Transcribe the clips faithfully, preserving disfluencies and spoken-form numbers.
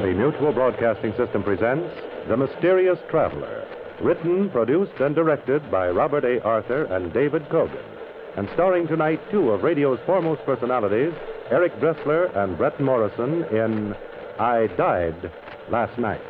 The Mutual Broadcasting System presents The Mysterious Traveler, written, produced, and directed by Robert A. Arthur and David Kogan, and starring tonight two of radio's foremost personalities, Eric Dressler and Brett Morrison, in I Died Last Night.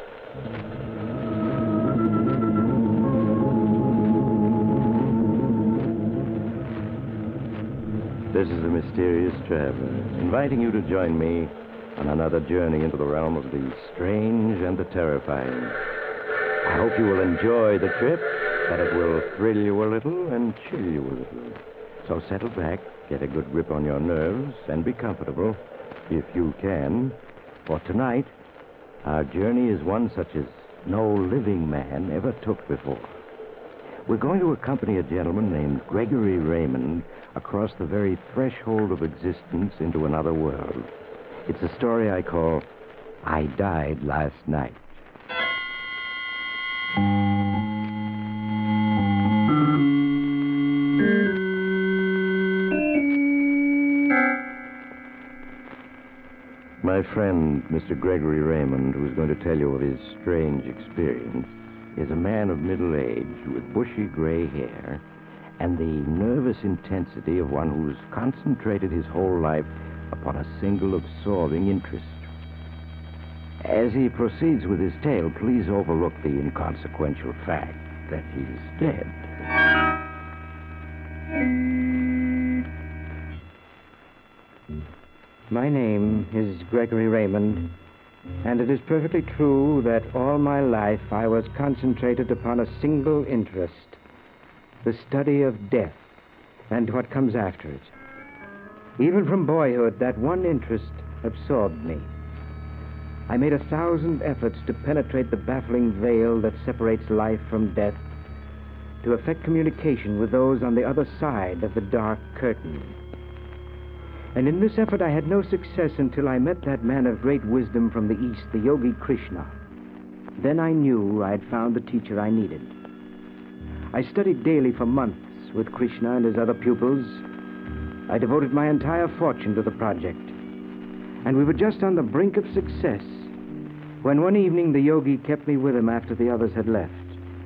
This is The Mysterious Traveler, inviting you to join me on another journey into the realm of the strange and the terrifying. I hope you will enjoy the trip, that it will thrill you a little and chill you a little. So settle back, get a good grip on your nerves, and be comfortable, if you can. For tonight, our journey is one such as no living man ever took before. We're going to accompany a gentleman named Gregory Raymond across the very threshold of existence into another world. It's a story I call I Died Last Night. My friend, Mister Gregory Raymond, who's going to tell you of his strange experience, is a man of middle age with bushy gray hair and the nervous intensity of one who's concentrated his whole life upon a single absorbing interest. As he proceeds with his tale, please overlook the inconsequential fact that he's dead. My name is Gregory Raymond, and it is perfectly true that all my life I was concentrated upon a single interest, the study of death and what comes after it. Even from boyhood, that one interest absorbed me. I made a thousand efforts to penetrate the baffling veil that separates life from death, to effect communication with those on the other side of the dark curtain. And in this effort I had no success until I met that man of great wisdom from the East, the Yogi Krishna. Then I knew I had found the teacher I needed. I studied daily for months with Krishna and his other pupils. I devoted my entire fortune to the project. And we were just on the brink of success when one evening the yogi kept me with him after the others had left.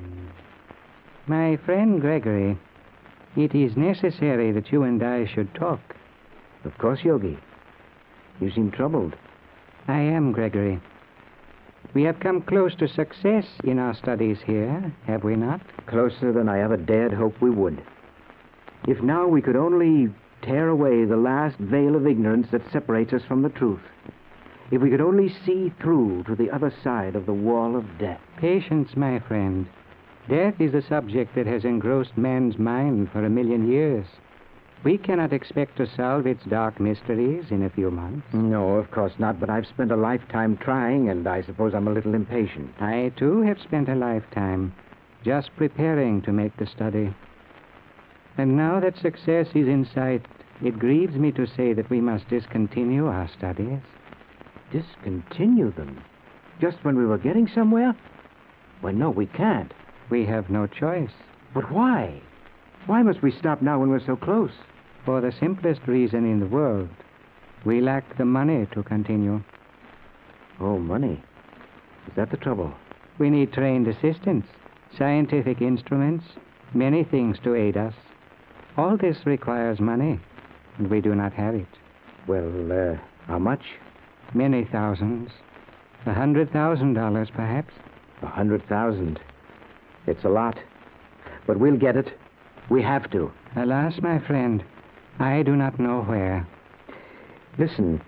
My friend Gregory, it is necessary that you and I should talk. Of course, Yogi. You seem troubled. I am, Gregory. We have come close to success in our studies here, have we not? Closer than I ever dared hope we would. If now we could only tear away the last veil of ignorance that separates us from the truth. If we could only see through to the other side of the wall of death. Patience, my friend. Death is a subject that has engrossed man's mind for a million years. We cannot expect to solve its dark mysteries in a few months. No, of course not, but I've spent a lifetime trying, and I suppose I'm a little impatient. I, too, have spent a lifetime just preparing to make the study. And now that success is in sight, it grieves me to say that we must discontinue our studies. Discontinue them? Just when we were getting somewhere? Well, no, we can't. We have no choice. But why? Why must we stop now when we're so close? For the simplest reason in the world. We lack the money to continue. Oh, money. Is that the trouble? We need trained assistants, scientific instruments, many things to aid us. All this requires money, and we do not have it. Well, uh, how much? Many thousands. A hundred thousand dollars, perhaps. A hundred thousand. It's a lot. But we'll get it. We have to. Alas, my friend, I do not know where. Listen.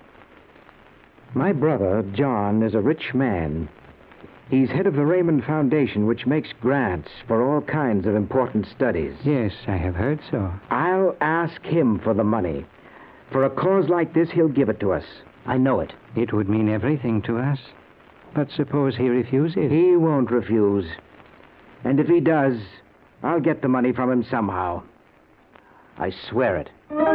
My brother, John, is a rich man. He's head of the Raymond Foundation, which makes grants for all kinds of important studies. Yes, I have heard so. I'll ask him for the money. For a cause like this, he'll give it to us. I know it. It would mean everything to us. But suppose he refuses? He won't refuse. And if he does, I'll get the money from him somehow. I swear it.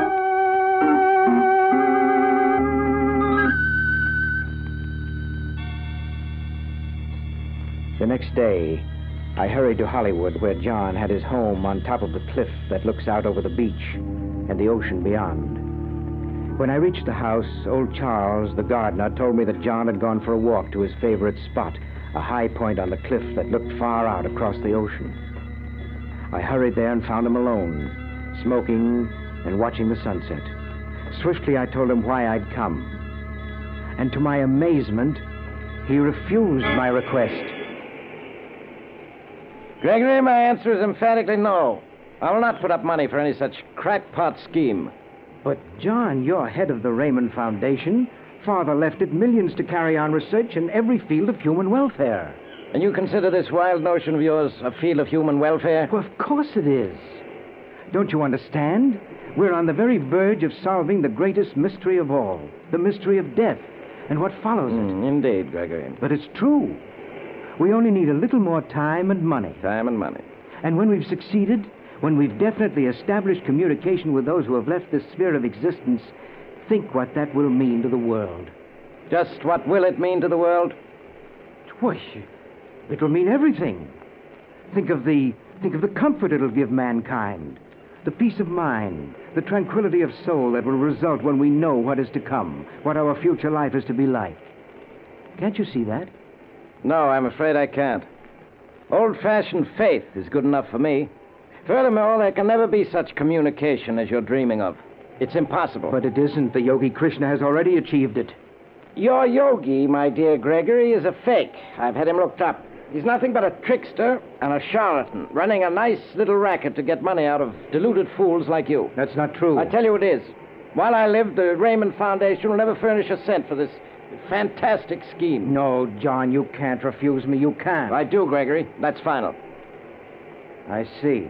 The next day, I hurried to Hollywood, where John had his home on top of the cliff that looks out over the beach and the ocean beyond. When I reached the house, old Charles, the gardener, told me that John had gone for a walk to his favorite spot, a high point on the cliff that looked far out across the ocean. I hurried there and found him alone, smoking and watching the sunset. Swiftly, I told him why I'd come. And to my amazement, he refused my request. Gregory, my answer is emphatically no. I will not put up money for any such crackpot scheme. But, John, you're head of the Raymond Foundation. Father left it millions to carry on research in every field of human welfare. And you consider this wild notion of yours a field of human welfare? Well, of course it is. Don't you understand? We're on the very verge of solving the greatest mystery of all, the mystery of death and what follows it. Mm, indeed, Gregory. But it's true. We only need a little more time and money. Time and money. And when we've succeeded, when we've definitely established communication with those who have left this sphere of existence, think what that will mean to the world. Just what will it mean to the world? Why, it will mean everything. Think of the think of the comfort it'll give mankind, the peace of mind, the tranquility of soul that will result when we know what is to come, what our future life is to be like. Can't you see that? No, I'm afraid I can't. Old-fashioned faith is good enough for me. Furthermore, there can never be such communication as you're dreaming of. It's impossible. But it isn't. The Yogi Krishna has already achieved it. Your yogi, my dear Gregory, is a fake. I've had him looked up. He's nothing but a trickster and a charlatan, running a nice little racket to get money out of deluded fools like you. That's not true. I tell you it is. While I live, the Raymond Foundation will never furnish a cent for this fantastic scheme. No, John, you can't refuse me. You can't. I do, Gregory. That's final. I see.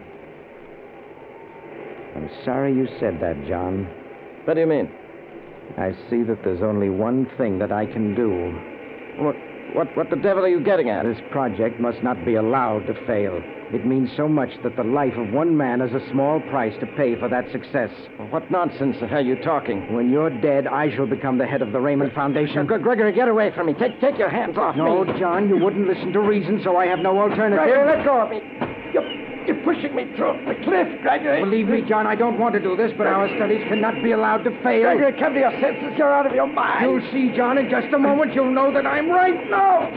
I'm sorry you said that, John. What do you mean? I see that there's only one thing that I can do. What, what, what the devil are you getting at? This project must not be allowed to fail. It means so much that the life of one man is a small price to pay for that success. What nonsense are you talking? When you're dead, I shall become the head of the Raymond Foundation. Gre- Gregory, get away from me. Take, take your hands off no, me. No, John, you wouldn't listen to reason, so I have no alternative. Gregory, let go of me. You're... You're pushing me through the cliff, Gregory. Believe me, John, I don't want to do this, but our studies cannot be allowed to fail. Gregory, come to your senses. You're out of your mind. You'll see, John, in just a moment. You'll know that I'm right. No,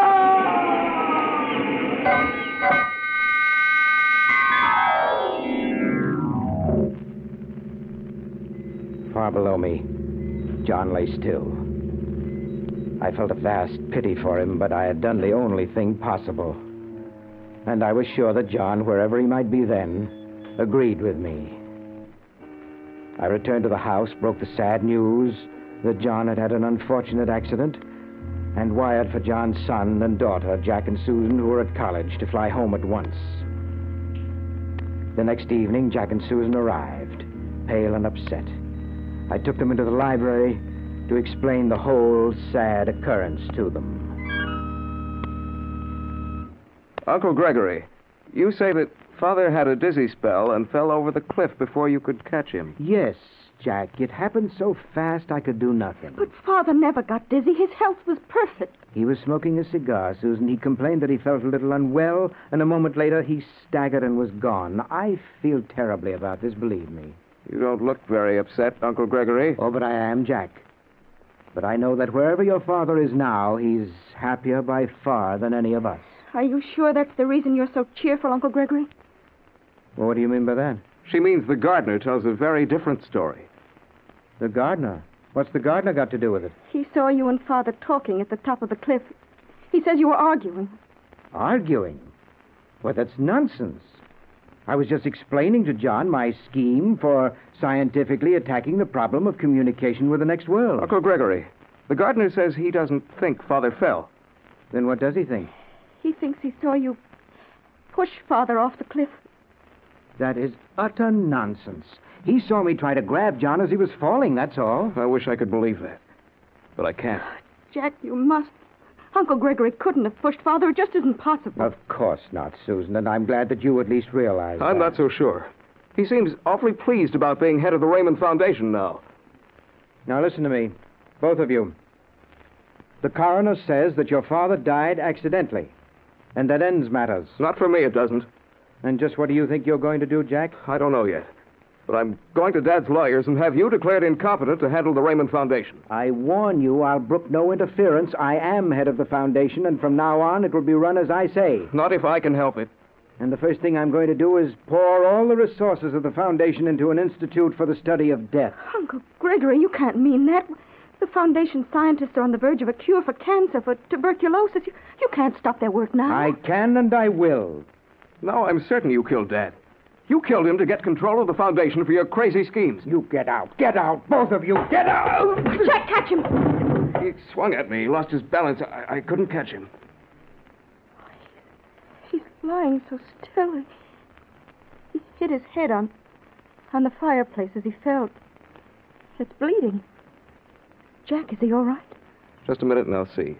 no! Far below me, John lay still. I felt a vast pity for him, but I had done the only thing possible. And I was sure that John, wherever he might be then, agreed with me. I returned to the house, broke the sad news that John had had an unfortunate accident, and wired for John's son and daughter, Jack and Susan, who were at college, to fly home at once. The next evening, Jack and Susan arrived, pale and upset. I took them into the library to explain the whole sad occurrence to them. Uncle Gregory, you say that Father had a dizzy spell and fell over the cliff before you could catch him. Yes, Jack. It happened so fast I could do nothing. But Father never got dizzy. His health was perfect. He was smoking a cigar, Susan. He complained that he felt a little unwell, and a moment later he staggered and was gone. I feel terribly about this, believe me. You don't look very upset, Uncle Gregory. Oh, but I am, Jack. But I know that wherever your father is now, he's happier by far than any of us. Are you sure that's the reason you're so cheerful, Uncle Gregory? Well, what do you mean by that? She means the gardener tells a very different story. The gardener? What's the gardener got to do with it? He saw you and Father talking at the top of the cliff. He says you were arguing. Arguing? Well, that's nonsense. I was just explaining to John my scheme for scientifically attacking the problem of communication with the next world. Uncle Gregory, the gardener says he doesn't think Father fell. Then what does he think? He thinks he saw you push Father off the cliff. That is utter nonsense. He saw me try to grab John as he was falling, that's all. I wish I could believe that, but I can't. Jack, you must. Uncle Gregory couldn't have pushed Father. It just isn't possible. Of course not, Susan, and I'm glad that you at least realize I'm that. not so sure. He seems awfully pleased about being head of the Raymond Foundation now. Now listen to me, both of you. The coroner says that your father died accidentally, and that ends matters. Not for me, it doesn't. And just what do you think you're going to do, Jack? I don't know yet. But I'm going to Dad's lawyers and have you declared incompetent to handle the Raymond Foundation. I warn you, I'll brook no interference. I am head of the foundation, and from now on it will be run as I say. Not if I can help it. And the first thing I'm going to do is pour all the resources of the foundation into an institute for the study of death. Uncle Gregory, you can't mean that. The foundation scientists are on the verge of a cure for cancer, for tuberculosis. You, you can't stop their work now. I can and I will. No, I'm certain you killed Dad. You killed him to get control of the foundation for your crazy schemes. You get out. Get out. Both of you. Get out. Jack, catch him. He swung at me. He lost his balance. I, I couldn't catch him. He's lying so still. He hit his head on, on the fireplace as he fell. It's bleeding. Jack, is he all right? Just a minute and I'll see.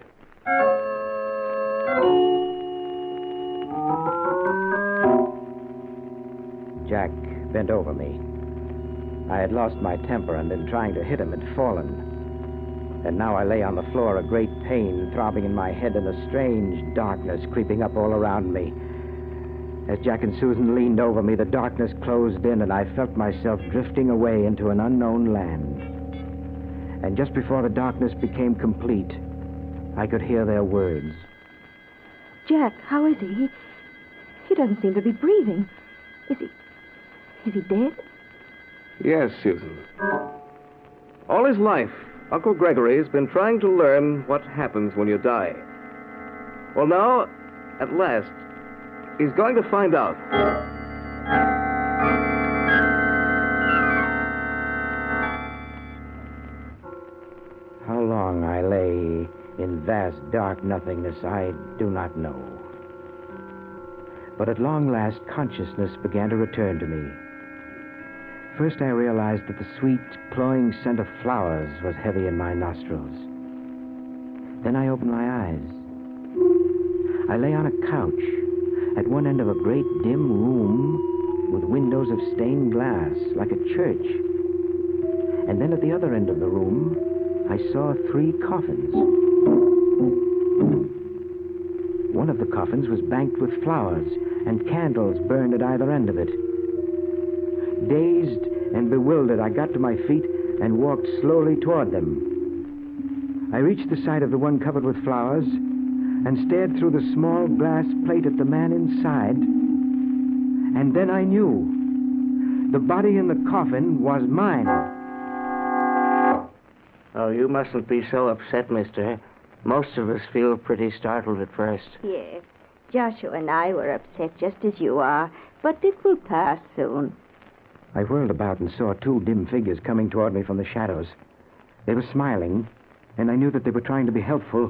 Jack bent over me. I had lost my temper and in trying to hit him had fallen. And now I lay on the floor, a great pain throbbing in my head and a strange darkness creeping up all around me. As Jack and Susan leaned over me, the darkness closed in and I felt myself drifting away into an unknown land. And just before the darkness became complete, I could hear their words. Jack, how is he? He, he doesn't seem to be breathing. Is he... Is he dead? Yes, Susan. All his life, Uncle Gregory has been trying to learn what happens when you die. Well, now, at last, he's going to find out. How long I lay in vast dark nothingness, I do not know. But at long last, consciousness began to return to me. First, I realized that the sweet, cloying scent of flowers was heavy in my nostrils. Then I opened my eyes. I lay on a couch at one end of a great dim room with windows of stained glass, like a church. And then at the other end of the room, I saw three coffins. One of the coffins was banked with flowers, and candles burned at either end of it. Dazed and bewildered, I got to my feet and walked slowly toward them. I reached the side of the one covered with flowers and stared through the small glass plate at the man inside. And then I knew. The body in the coffin was mine. Oh, you mustn't be so upset, mister. Most of us feel pretty startled at first. Yes. Joshua and I were upset just as you are, but it will pass soon. I whirled about and saw two dim figures coming toward me from the shadows. They were smiling, and I knew that they were trying to be helpful.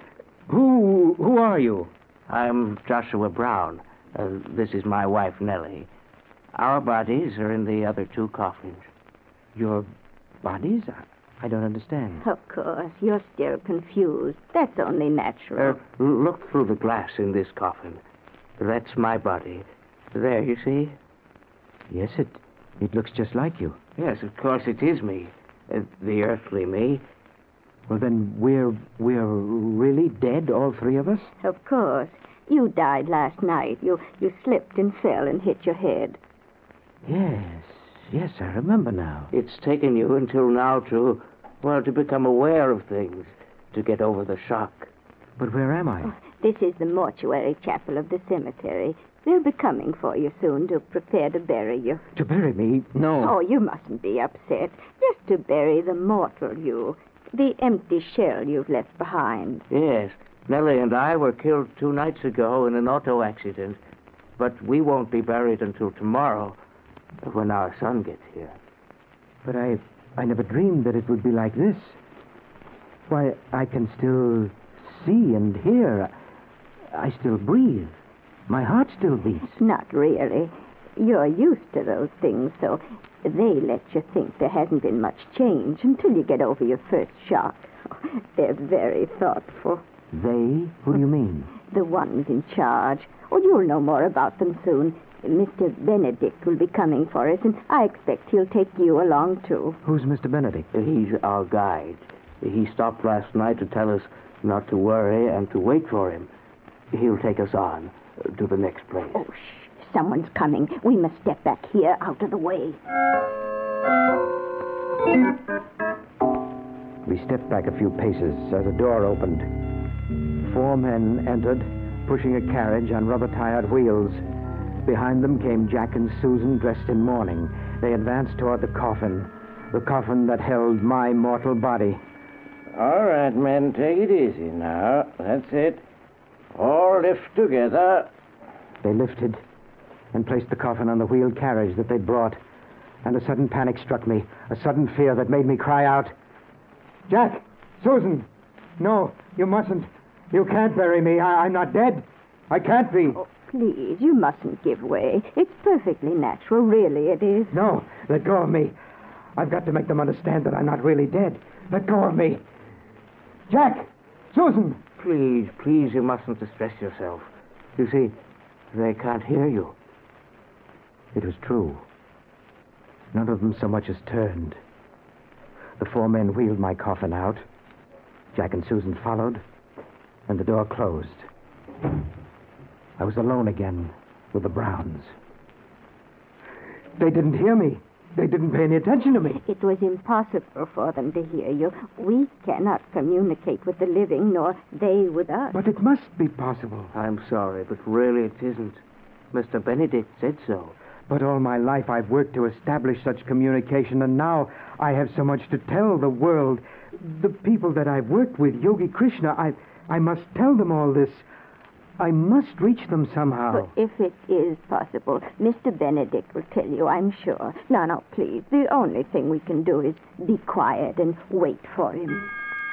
Who who are you? I'm Joshua Brown. Uh, this is my wife, Nellie. Our bodies are in the other two coffins. Your bodies? I don't understand. Of course, you're still confused. That's only natural. Uh, look through the glass in this coffin. That's my body. There, you see? Yes, it it looks just like you. Yes, of course it is me. Uh, the earthly me. Well, then we're we're really dead, all three of us? Of course. You died last night. You you slipped and fell and hit your head. Yes, yes, I remember now. It's taken you until now to, well, to become aware of things, to get over the shock. But where am I? Oh, this is the mortuary chapel of the cemetery. They'll be coming for you soon to prepare to bury you. To bury me? No. Oh, you mustn't be upset. Just to bury the mortal you, the empty shell you've left behind. Yes, Nellie and I were killed two nights ago in an auto accident, but we won't be buried until tomorrow, when our son gets here. But I, I never dreamed that it would be like this. Why, I can still see and hear. I still breathe. My heart still beats. Not really. You're used to those things, so they let you think there hasn't been much change until you get over your first shock. They're very thoughtful. They? Who do you mean? The ones in charge. Oh, you'll know more about them soon. Mister Benedict will be coming for us, and I expect he'll take you along, too. Who's Mister Benedict? He's our guide. He stopped last night to tell us not to worry and to wait for him. He'll take us on to the next place. Oh, shh. Someone's coming. We must step back here, out of the way. We stepped back a few paces as a door opened. Four men entered, pushing a carriage on rubber-tired wheels. Behind them came Jack and Susan, dressed in mourning. They advanced toward the coffin, the coffin that held my mortal body. All right, men, take it easy now. That's it. All lift together. They lifted and placed the coffin on the wheeled carriage that they'd brought. And a sudden panic struck me, a sudden fear that made me cry out, Jack! Susan! No, you mustn't. You can't bury me. I- I'm not dead. I can't be. Oh, please, you mustn't give way. It's perfectly natural, really it is. No, let go of me. I've got to make them understand that I'm not really dead. Let go of me. Jack! Susan! Please, please, you mustn't distress yourself. You see, they can't hear you. It was true. None of them so much as turned. The four men wheeled my coffin out. Jack and Susan followed, and the door closed. I was alone again with the Browns. They didn't hear me. They didn't pay any attention to me. It was impossible for them to hear you. We cannot communicate with the living, nor they with us. But it must be possible. I'm sorry, but really it isn't. Mister Benedict said so. But all my life I've worked to establish such communication, and now I have so much to tell the world. The people that I've worked with, Yogi Krishna, I, I must tell them all this. I must reach them somehow. But if it is possible, Mister Benedict will tell you, I'm sure. Now, now, please, the only thing we can do is be quiet and wait for him.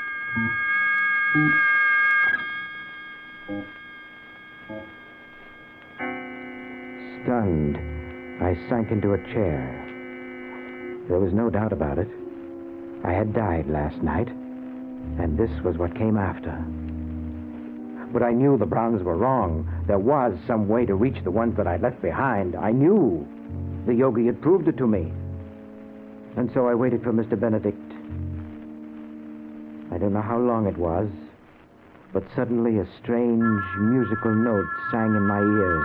Stunned, I sank into a chair. There was no doubt about it. I had died last night, and this was what came after. But I knew the Browns were wrong. There was some way to reach the ones that I left behind. I knew. The yogi had proved it to me. And so I waited for Mister Benedict. I don't know how long it was, but suddenly a strange musical note sang in my ears.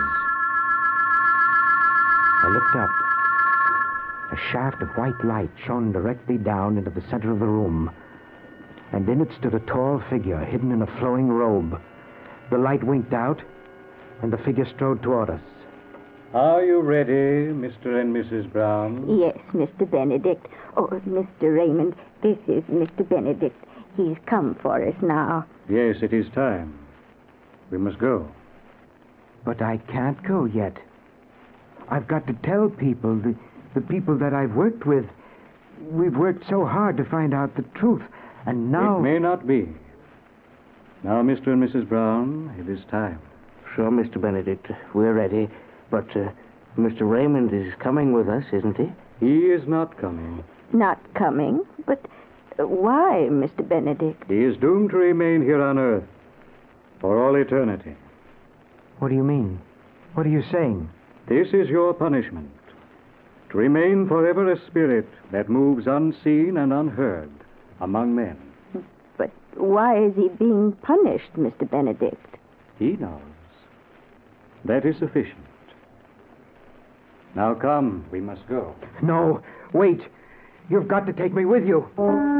I looked up. A shaft of white light shone directly down into the center of the room, and in it stood a tall figure hidden in a flowing robe. The light winked out, and the figure strode toward us. Are you ready, Mister and Missus Brown? Yes, Mister Benedict. Oh, Mister Raymond, this is Mister Benedict. He's come for us now. Yes, it is time. We must go. But I can't go yet. I've got to tell people, the, the people that I've worked with. We've worked so hard to find out the truth, and now... It may not be. Now, Mister and Missus Brown, it is time. Sure, Mister Benedict, we're ready. But uh, Mister Raymond is coming with us, isn't he? He is not coming. Not coming? But why, Mister Benedict? He is doomed to remain here on Earth for all eternity. What do you mean? What are you saying? This is your punishment. To remain forever a spirit that moves unseen and unheard among men. But why is he being punished, Mister Benedict? He knows. That is sufficient. Now come, we must go. No, wait. You've got to take me with you.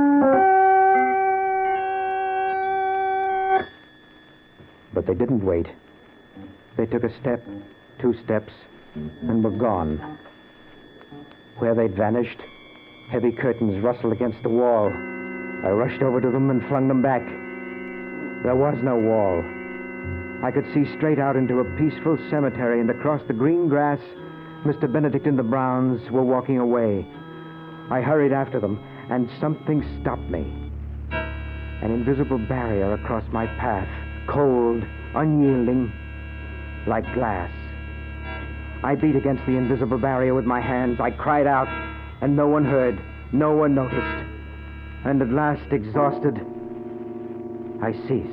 But they didn't wait. They took a step, two steps, and were gone. Where they'd vanished, heavy curtains rustled against the wall. I rushed over to them and flung them back. There was no wall. I could see straight out into a peaceful cemetery, and across the green grass, Mister Benedict and the Browns were walking away. I hurried after them, and something stopped me. An invisible barrier across my path, cold, unyielding, like glass. I beat against the invisible barrier with my hands. I cried out, and no one heard, no one noticed. And at last, exhausted, I ceased.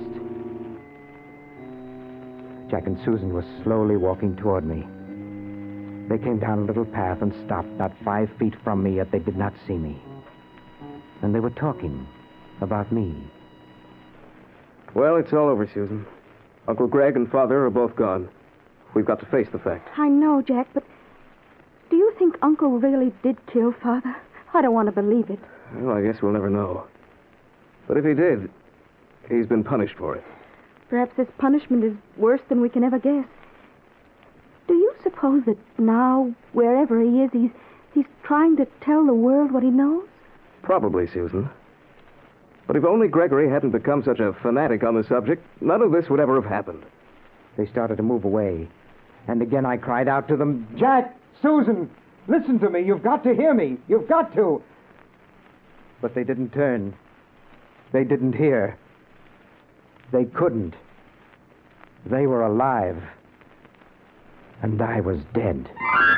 Jack and Susan were slowly walking toward me. They came down a little path and stopped not five feet from me, yet they did not see me. And they were talking about me. Well, it's all over, Susan. Uncle Greg and Father are both gone. We've got to face the fact. I know, Jack, but do you think Uncle really did kill Father? I don't want to believe it. Well, I guess we'll never know. But if he did, he's been punished for it. Perhaps this punishment is worse than we can ever guess. Do you suppose that now, wherever he is, he's, he's trying to tell the world what he knows? Probably, Susan. But if only Gregory hadn't become such a fanatic on the subject, none of this would ever have happened. They started to move away. And again I cried out to them, Jack, Susan, listen to me. You've got to hear me. You've got to. But they didn't turn. They didn't hear. They couldn't. They were alive. And I was dead.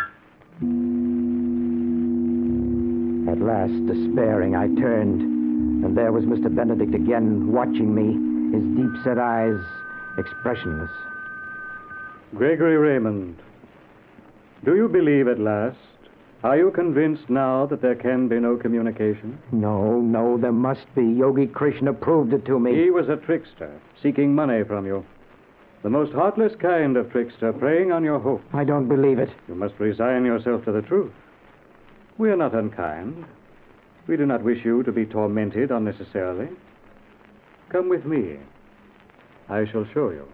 At last, despairing, I turned, and there was Mister Benedict again, watching me, his deep-set eyes expressionless. Gregory Raymond, do you believe at last? Are you convinced now that there can be no communication? No, no, there must be. Yogi Krishna proved it to me. He was a trickster, seeking money from you. The most heartless kind of trickster, preying on your hope. I don't believe it. You must resign yourself to the truth. We are not unkind. We do not wish you to be tormented unnecessarily. Come with me. I shall show you.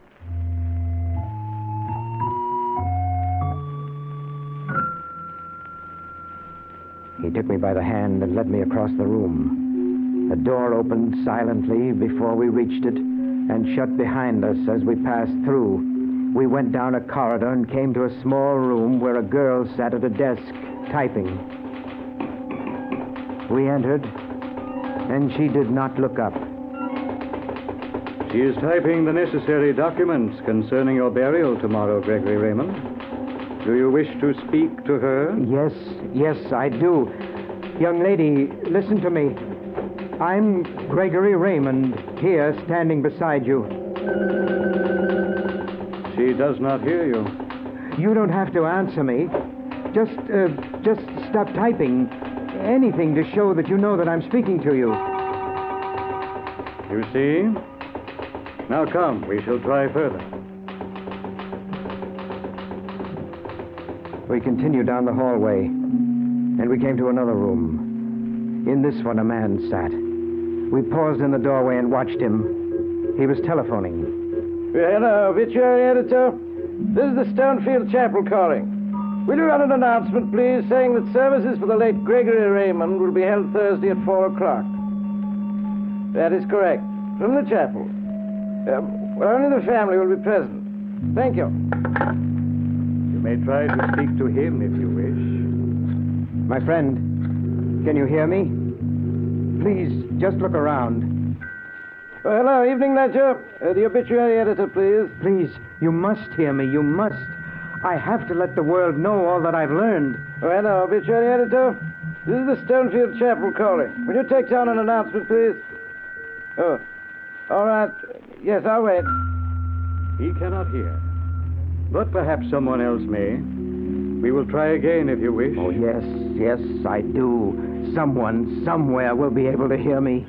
He took me by the hand and led me across the room. A door opened silently before we reached it and shut behind us as we passed through. We went down a corridor and came to a small room where a girl sat at a desk, typing. We entered, and she did not look up. She is typing the necessary documents concerning your burial tomorrow, Gregory Raymond. Do you wish to speak to her? Yes, yes, I do. Young lady, listen to me. I'm Gregory Raymond, here standing beside you. She does not hear you. You don't have to answer me. Just, uh, just stop typing. Anything to show that you know that I'm speaking to you. You see? Now come, we shall try further. We continued down the hallway, and we came to another room. In this one, a man sat. We paused in the doorway and watched him. He was telephoning. Hello, obituary editor. This is the Stonefield Chapel calling. Will you run an announcement, please, saying that services for the late Gregory Raymond will be held Thursday at four o'clock? That is correct. From the chapel. Uh, well, only the family will be present. Thank you. You may try to speak to him if you wish. My friend, can you hear me? Please, just look around. Oh, hello, evening ledger. Uh, the obituary editor, please. Please, you must hear me. You must. I have to let the world know all that I've learned. Oh, hello, obituary editor. This is the Stonefield Chapel calling. Will you take down an announcement, please? Oh, all right. Yes, I'll wait. He cannot hear. But perhaps someone else may. We will try again if you wish. Oh, yes, yes, I do. Someone, somewhere will be able to hear me.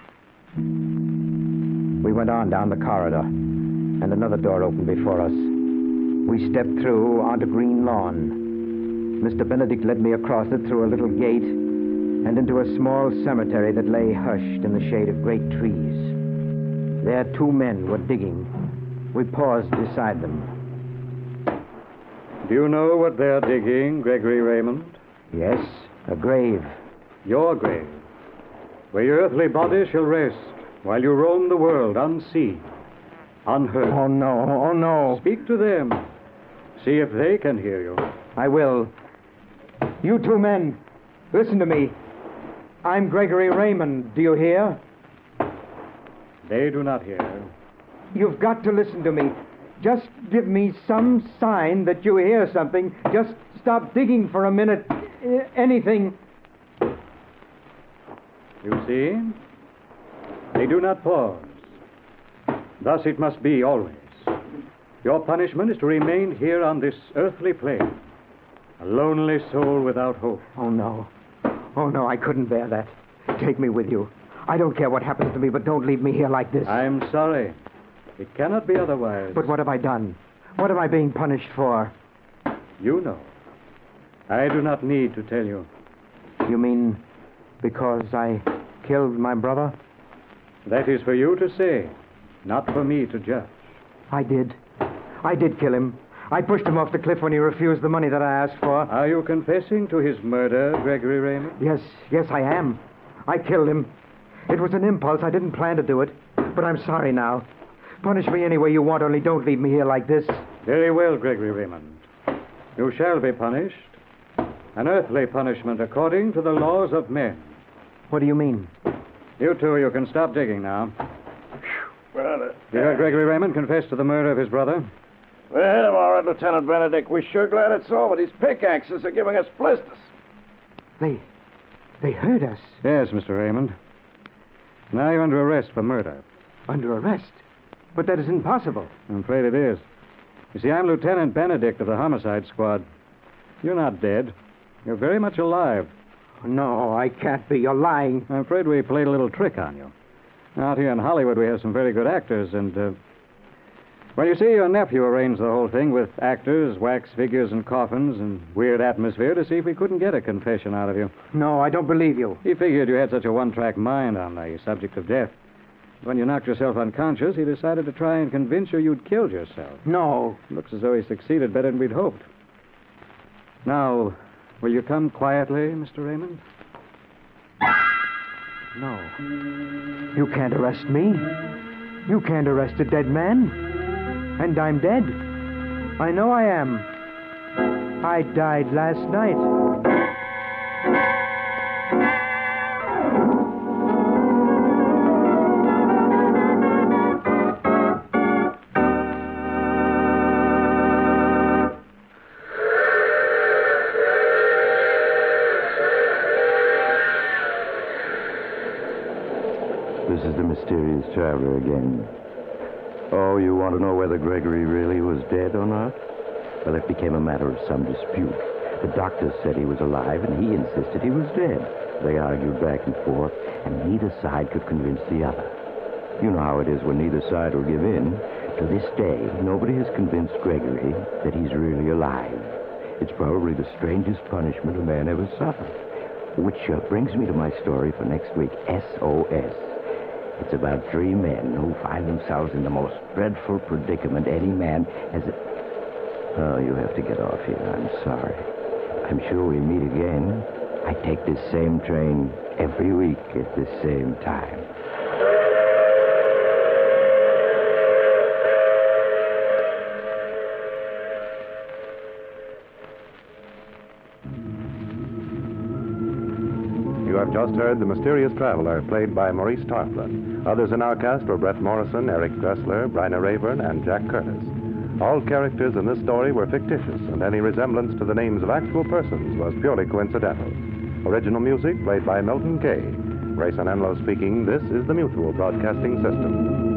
We went on down the corridor, and another door opened before us. We stepped through onto green lawn. Mister Benedict led me across it through a little gate and into a small cemetery that lay hushed in the shade of great trees. There two men were digging. We paused beside them. Do you know what they're digging, Gregory Raymond? Yes, a grave. Your grave, where your earthly body shall rest while you roam the world unseen, unheard. Oh, no, oh, no. Speak to them. See if they can hear you. I will. You two men, listen to me. I'm Gregory Raymond. Do you hear? They do not hear. You've got to listen to me. Just give me some sign that you hear something. Just stop digging for a minute. Uh, anything. You see? They do not pause. Thus it must be always. Your punishment is to remain here on this earthly plane, a lonely soul without hope. Oh, no. Oh, no, I couldn't bear that. Take me with you. I don't care what happens to me, but don't leave me here like this. I'm sorry. It cannot be otherwise. But what have I done? What am I being punished for? You know. I do not need to tell you. You mean because I killed my brother? That is for you to say, not for me to judge. I did. I did kill him. I pushed him off the cliff when he refused the money that I asked for. Are you confessing to his murder, Gregory Raymond? Yes, yes, I am. I killed him. It was an impulse. I didn't plan to do it. But I'm sorry now. Punish me any way you want, only don't leave me here like this. Very well, Gregory Raymond. You shall be punished. An earthly punishment according to the laws of men. What do you mean? You two, you can stop digging now. Well, uh, You heard Gregory Raymond confess to the murder of his brother? we hit him all right, Lieutenant Benedict. We're sure glad it's over. These pickaxes are giving us blisters. They... they heard us. Yes, Mister Raymond. Now you're under arrest for murder. Under arrest? But that is impossible. I'm afraid it is. You see, I'm Lieutenant Benedict of the Homicide Squad. You're not dead. You're very much alive. No, I can't be. You're lying. I'm afraid we played a little trick on you. Out here in Hollywood, we have some very good actors, and, uh... well, you see, your nephew arranged the whole thing with actors, wax figures, and coffins, and weird atmosphere to see if we couldn't get a confession out of you. No, I don't believe you. He figured you had such a one-track mind on the subject of death. When you knocked yourself unconscious, he decided to try and convince you you'd killed yourself. No. Looks as though he succeeded better than we'd hoped. Now, will you come quietly, Mister Raymond? No. You can't arrest me. You can't arrest a dead man. And I'm dead. I know I am. I died last night. This is the mysterious traveler again. Oh, you want to know whether Gregory really was dead or not? Well, it became a matter of some dispute. The doctors said he was alive, and he insisted he was dead. They argued back and forth, and neither side could convince the other. You know how it is when neither side will give in. To this day, nobody has convinced Gregory that he's really alive. It's probably the strangest punishment a man ever suffered. Which uh, brings me to my story for next week, S O S. It's about three men who find themselves in the most dreadful predicament any man has... A... Oh, you have to get off here. I'm sorry. I'm sure we meet again. I take this same train every week at this same time. You have just heard The Mysterious Traveler, played by Maurice Tarplin. Others in our cast were Brett Morrison, Eric Dressler, Bryna Rayburn, and Jack Curtis. All characters in this story were fictitious, and any resemblance to the names of actual persons was purely coincidental. Original music played by Milton Kay. Grayson Enlow speaking. This is the Mutual Broadcasting System.